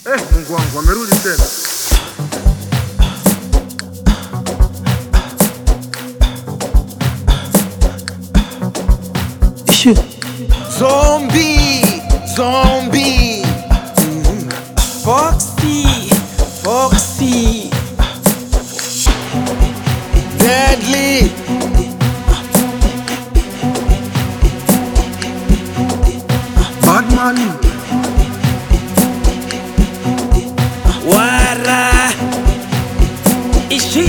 Mungu wangu amerudi tena. Zombie, zombie. Foxy, Foxy. Deadly. Batman. Wara. Ishi.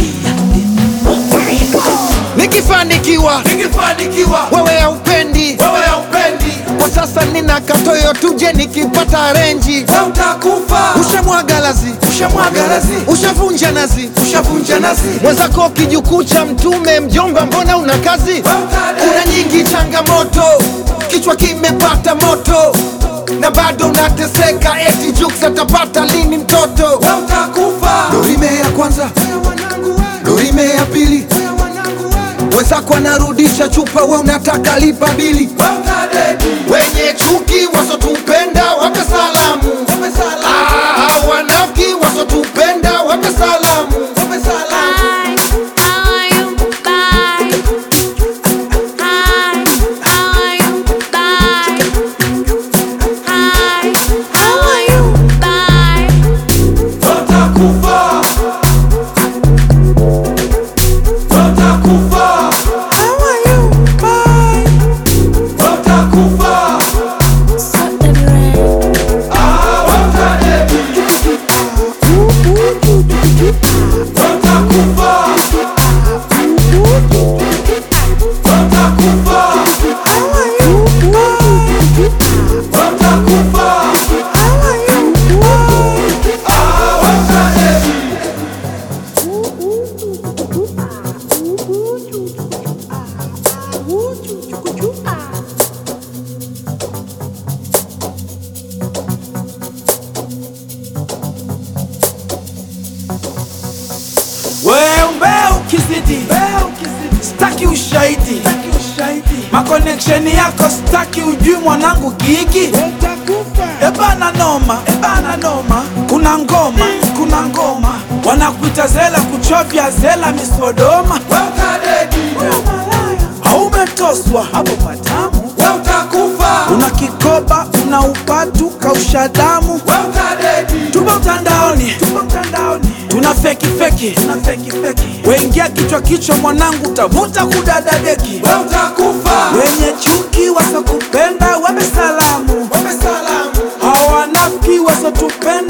Nikifanikiwa wewe haupendi, kwa sasa nina katoyo tuje nikipata renji. Wewe utakufa. Ushamwaga lazi, ushavunja nazi, mwenzako kijukuu cha mtume. Mjomba mbona una kazi? Kuna nyingi changamoto, kichwa kimepata moto na bado unateseka, eti Jux atapata lini mtoto? Wewe utakufa. Dorime ya kwanza, dorime ya pili, wenzako anarudisha chupa, we unataka lipa bili. Wewe utadedi. Wenye chuki wasotupenda wape salamu, wanafiki wasotupenda wape salamu. Wewe ukizidi, staki ushahidi. Makoneksheni yako staki, ujui mwanangu gigi. Ebana noma, kuna ngoma, wanakuita zela, kuchovya zela misodoma. Wewe utadedi. Haumetoswa hapo patamu. Wewe utakufa. Una kikoba, una upatu, kausha damu. Wewe utadedi. Tupo mtandaoni, tuna feki. Wengia kichwa mwanangu, tavuta kudada deki. Wewe utakufa. Wenye chuki wasokupenda wape salamu, hawanafiki wasotupenda